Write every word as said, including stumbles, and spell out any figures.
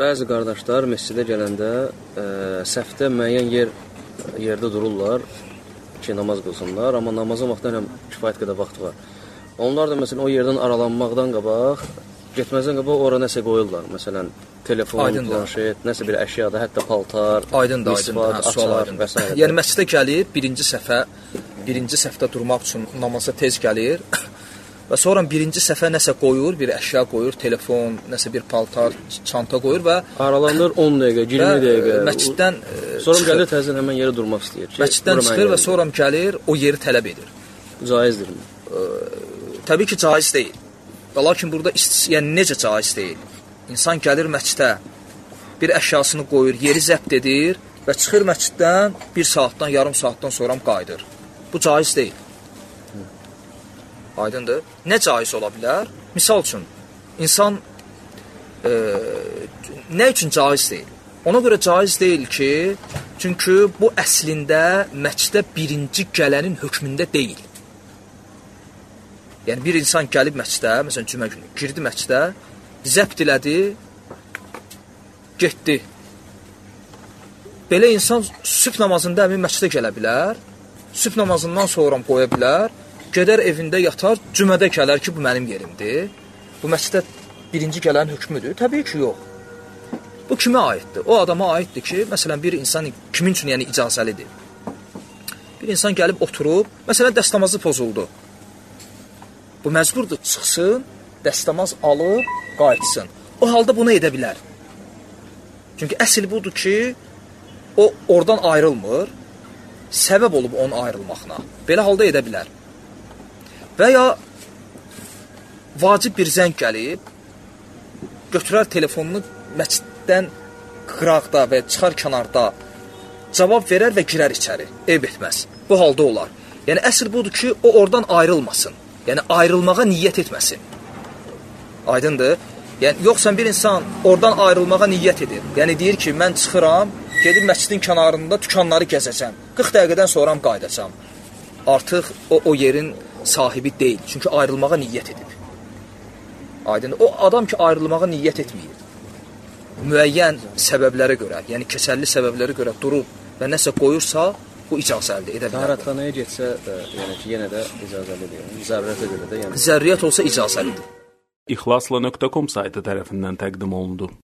bəzi qardaşlar məscidə gələndə ə, səhvdə müəyyən yer yerdə dururlar ki, namaz qılsınlar, amma namazın vaxtında həm kifayət qədər vaxt var. Onlar da məsələn o yerdən aralanmaqdan qabaq, getməzdən qabaq ora nəsə qoyurlar. Məsələn, telefon, Aydındır. planşet, nəsə bir əşyada, hətta paltar, Aydındır, misvat, aydındır, sual açar aydındır. və s. Yəni məscidə gəlir, birinci səfə, birinci səfdə durmaq üçün namaza tez gəlir və sonra birinci səfə nəsə qoyur, bir əşya qoyur, telefon, nəsə bir paltar, çanta qoyur və aralanır on dəqiqə, iyirmi dəqiqə. Məsciddən sonra gəlir təzədən həmən yerə durmaq istəyir ki, məsciddən çıxır və sonra gəlir, o yeri tələb edir. Caizdirmi? Təbii ki, caiz deyil. Lakin burada yəni necə caiz deyil? İnsan gəlir məscidə, bir əşyasını qoyur, yeri zəbt edir və çıxır məsciddən bir saatdan, yarım saatdan sonra qayıdır. Bu caiz deyil. Aydındır. Nə caiz ola bilər? Misal üçün, insan e, nə üçün caiz deyil? Ona görə caiz deyil ki, çünki bu əslində məscidə birinci gələnin hökmündə deyil. Yəni, bir insan gəlib məscidə, məsələn, cümə günü, girdi məscidə, zəbt elədi, getdi. Belə insan sübh namazında həmin məscidə gələ bilər, sübh namazından sonra qoya bilər, gedər evində yatar, cümədə gələr ki, bu mənim yerimdir. Bu məscidə birinci gələn hökmüdür? Təbii ki, yox. Bu kimə aiddir? O adama aiddir ki, məsələn, bir insan kimin üçün yəni icazəlidir? Bir insan gəlib oturub, məsələn, dəstəmazı pozuldu. Bu məcburdur, çıxsın, dəstəmaz alıb, qayıtsın. O halda bunu edə bilər. Çünki əsl budur ki, o oradan ayrılmır, səbəb olub onun ayrılmaqına. Belə halda edə bilər. Və ya vacib bir zəng gəlib, götürər telefonunu məsciddən qıraqda və çıxar kənarda cavab verər və girər içəri. Eyb etməz. Bu halda olar. Yəni, əsl budur ki, o oradan ayrılmasın. Yəni, ayrılmağa niyyət etməsin. Aydındır. Yəni, yoxsa bir insan oradan ayrılmağa niyyət edir. Yəni, deyir ki, mən çıxıram, gedib məscidin kənarında dükanları gəzəcəm. qırx dəqiqədən sonra qayıdacam. Artıq o, o yerin sahibi deyil. Çünki ayrılmağa niyyət edib. Aydındır. O adam ki, ayrılmağa niyyət etməyir. Müəyyən səbəblərə görə, yəni keçərli səbəblərə görə durub və nəsə qoyursa, bu icazəlidir, edə bilər. Taharatxanaya getsə də, yəni ki, yenə də icazəlidir. Zərurətə görə də, yəni. Zəruriyyət olsa icazəlidir. İxlasla nöqtə com saytı tərəfindən təqdim olundu.